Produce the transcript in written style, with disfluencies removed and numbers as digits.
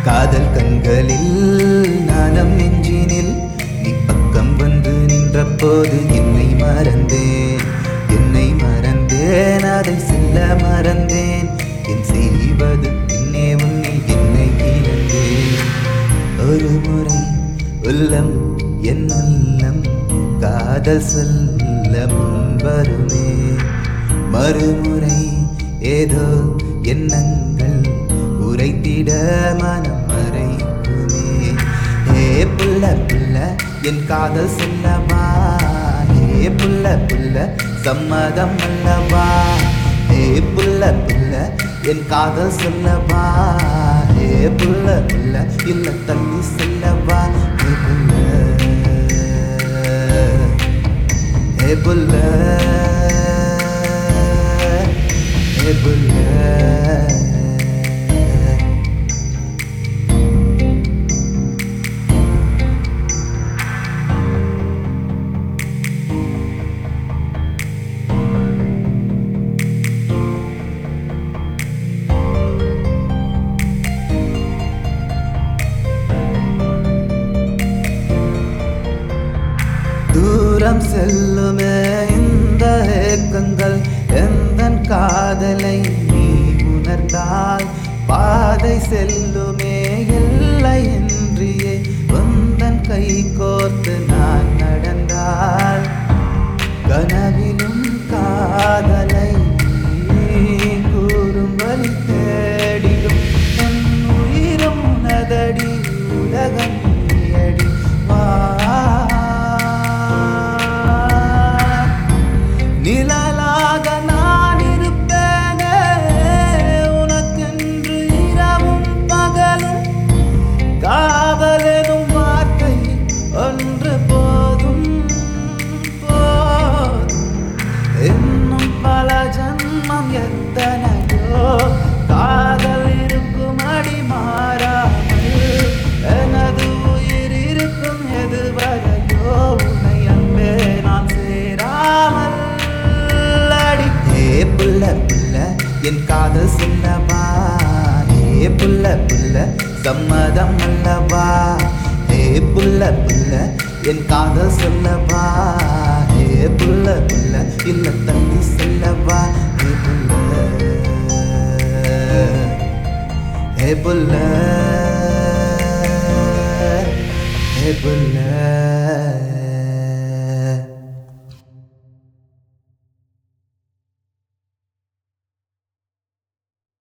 காதல் கண்களில் நாணம் நெஞ்சினில் நீ பக்கம் வந்து நின்ற போது என்னை மறந்தேன் அதை செல்ல மறந்தேன் என் செய்வது பின்னே உன்னில் என்னை இழந்தேன் ஒரு முறை உள்ளம் என் உள்ளம் காதல் சொல்ல முன்வருமே மறுமுறை ஏதோ எண்ணங்கள் உரைத்திட மனம் மறைக்குமே ஏ புள்ள புள்ள என் காதல் சொல்லவா ஏ புள்ள புள்ள சம்மதம் அல்லவா ஏ புள்ள புள்ள என் காதல் சொல்லவா ஏ புள்ள புள்ள இல்ல தள்ளி செல்லவா ஏ புள்ள ஏ புள்ள தூரம் செல்லுமே இந்த ஏக்கங்கள் எந்தன் காதலை நீ உணர்ந்தால் பாதை செல்லுமே எல்லை இன்றியே உந்தன் கை கோர்த்து நான் நடந்தால் கனவிலும் காதலை கூறும் வழி தேடிடும் என் உயிரும் நதடி உலகம் நீயடி வா நிழலாக நான் இருப்பேனே உனக்கென்று இரவும் பகலும் காதலெனும் வார்த்தை ஒன்று போதும் இன்னும் பல ஜன்மம் எத்தனையோ காதல் இருக்கும் அடி மாறாமல் எனது உயிர் இருக்கும் எதுவரையோ உன்னை அன்பே நான் சேராமல் புள்ள புள்ள என் காதல் சொல்லவா ஏ புள்ள புள்ள சம்மதம் அல்லவா ஏ புள்ள புள்ள என் காதல் சொல்லவா ஏ புள்ள புள்ள இல்ல தள்ளி செல்லவா ஏ புள்ள ஏ புள்ள ஏ புள்ள